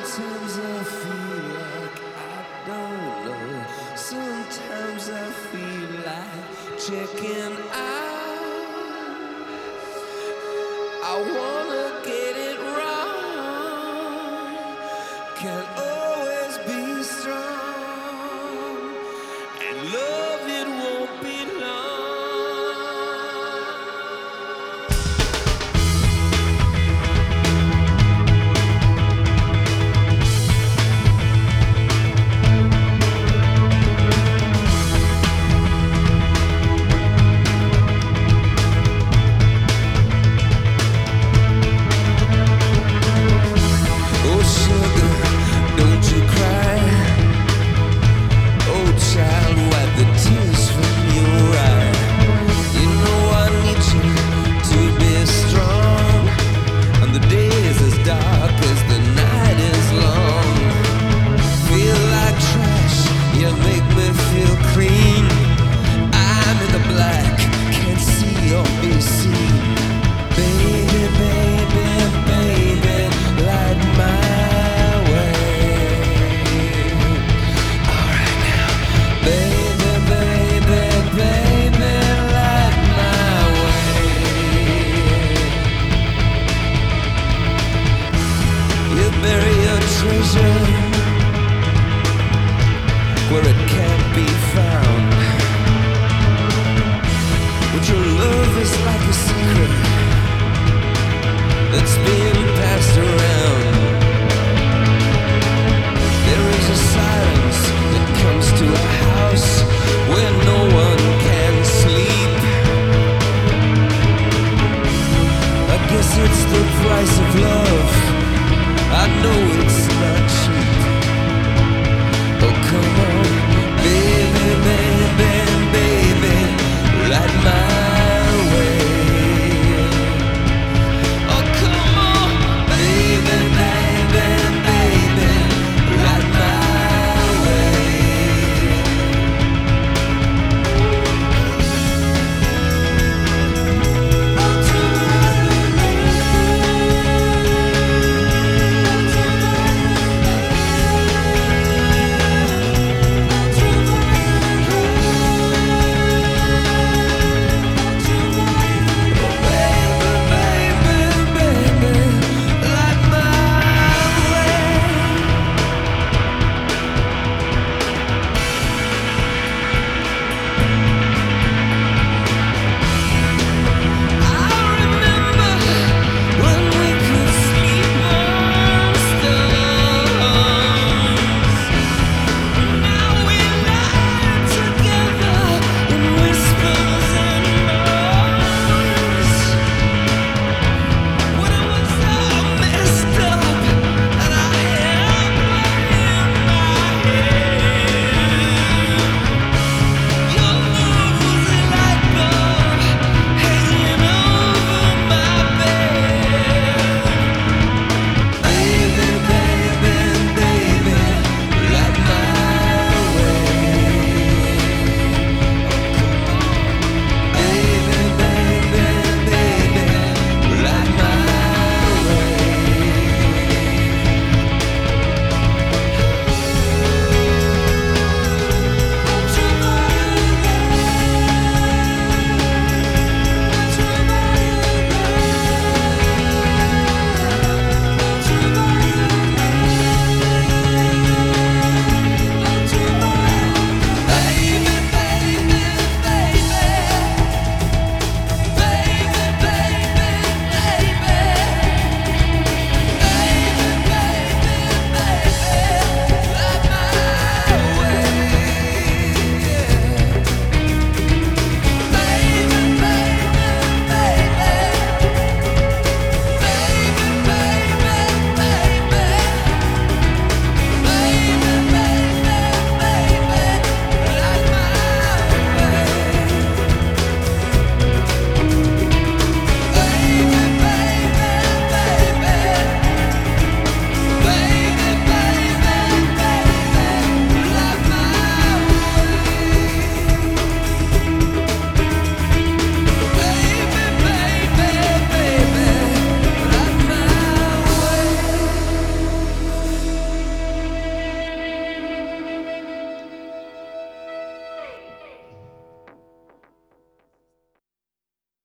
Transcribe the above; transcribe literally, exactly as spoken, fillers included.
Sometimes I feel like I don't know. Sometimes I feel like checking out. I wanna get it wrong. Can't always be strong. And love, it won't be long. Oh sugar, don't you cry. Oh child, wipe the tears from your eye. You know I need you to be strong. And the day is as dark as the night is long. Feel like trash, you make me feel clean. I'm in the black, can't see or be seen. Baby, baby, baby, light my way. Alright now. Baby, baby, baby, light my way. You bury your treasure where it can't be found. But your love is like a secret that's being passed around.